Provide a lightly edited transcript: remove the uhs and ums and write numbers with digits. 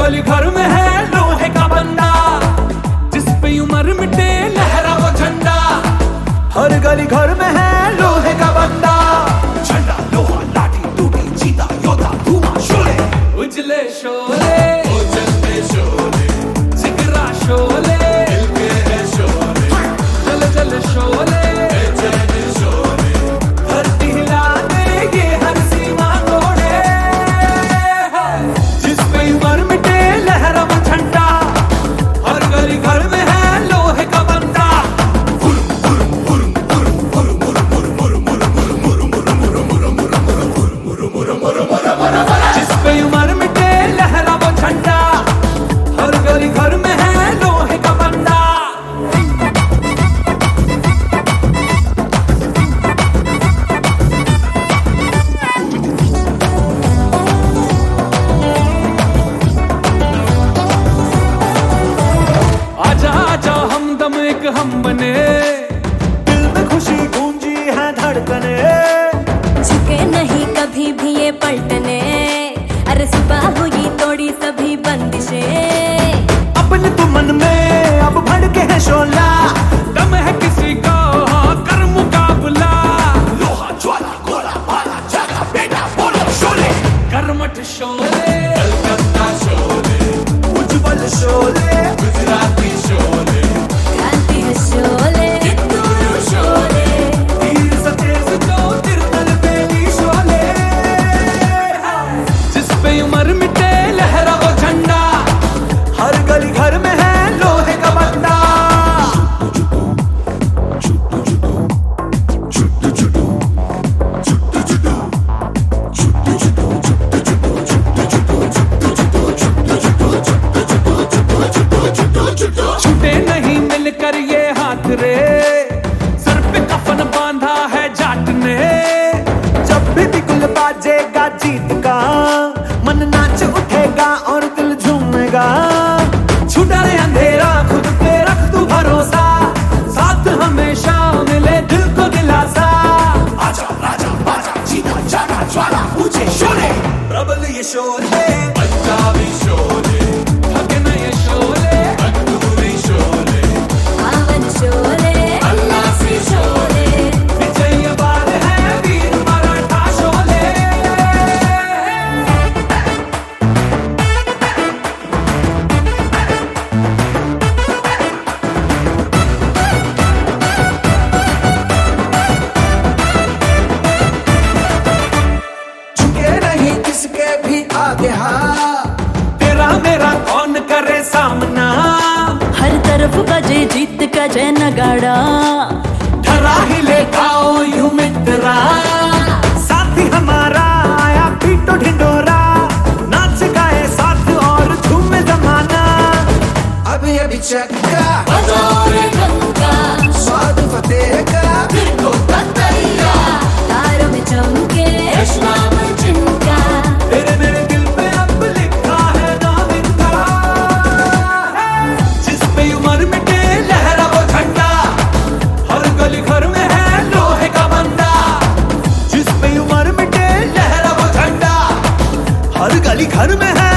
गली घर में है लोहे का बंदा, जिस पे उम्र मिटे लहरा वो झंडा। हर गली घर में है लोहे का बंदा, झंडा लोहा लाठी टूटी चीता योद्धा धुआं शोले, उजले शोले उजलते शोले, जिगरा शोले दिल के है शोले, जल जल शोले बेचैन शोले, धरती हिला दे ये हर सीमा तोड़े। जिस पे उम्र मिटे लहरा वो झंडा, हर गली घर में है लोहे का बंदा। जिस पे उम्र मिटे लहरा वो झंडा, हर गली घर में है लोहे का बंदा। आजा आजा हमदम एक हम बने, दिल में खुशी गूंजी है धड़कने, झुके नहीं कभी भी ये पलटने, अरे सुबह हुई तोड़ी सभी बंदिशें। अपने तो मन में अब भड़के है शोला, दम है किसी का कर मुकाबला। लोहा ज्वाला गोला भाला जागा बेटा बोलो शोले, कर्मठ शोले कलकत्ता शोले, उज्जवल शोले गुजराती शोले, क्रांति है शोले कित्तूरू शोले, तीर सतेज जो तिरतल बेली शोले। जिस पे उम्र मिटे लहरा वो झंडा, हर गली घर में है लोहे का बंदा। छूटे नहीं मिलकर ये हाथ रे, सर पे कफन बांधा है जाट ने। जब भी बिगुल बाजेगा जीत का, मन नाच उठेगा और दिल झूमेगा। छुटा रे अंधेरा खुद पे रख तू भरोसा, साथ हमेशा मिले दिल को दिलासा। आजा राजा बाजा जीता जागा ज्वाला ऊंचे शोले, प्रबल ये शोले पंजाबी शोले, थके न ये शोले अनूरी शोले, पावन शोले अल्लासी शोले, विजय बार है वीर मराठा शोले। झुके नहीं किसके भी आगे हाँ, तेरा मेरा कौन करे सामना। हर तरफ बजे जीत का जय नगाड़ा, ठरा ही ले गाओ यूं मित्रा, साथी हमारा आया पीटो ढिंडोरा, नाच गाए साथ और झूमे जमाना। अभी अभी चक्का बजाओ रे डंका, स्वाद फतेह का दिल को बतैया, तारों में चमके नाम जिनका, तेरे मेरे दिल पे अब लिखा है नाम इनका। जिस पे उम्र मिटे लहरा वो झंडा, हर गली घर में है लोहे का बंदा। जिस पे उम्र मिटे लहरा वो झंडा, हर गली घर में है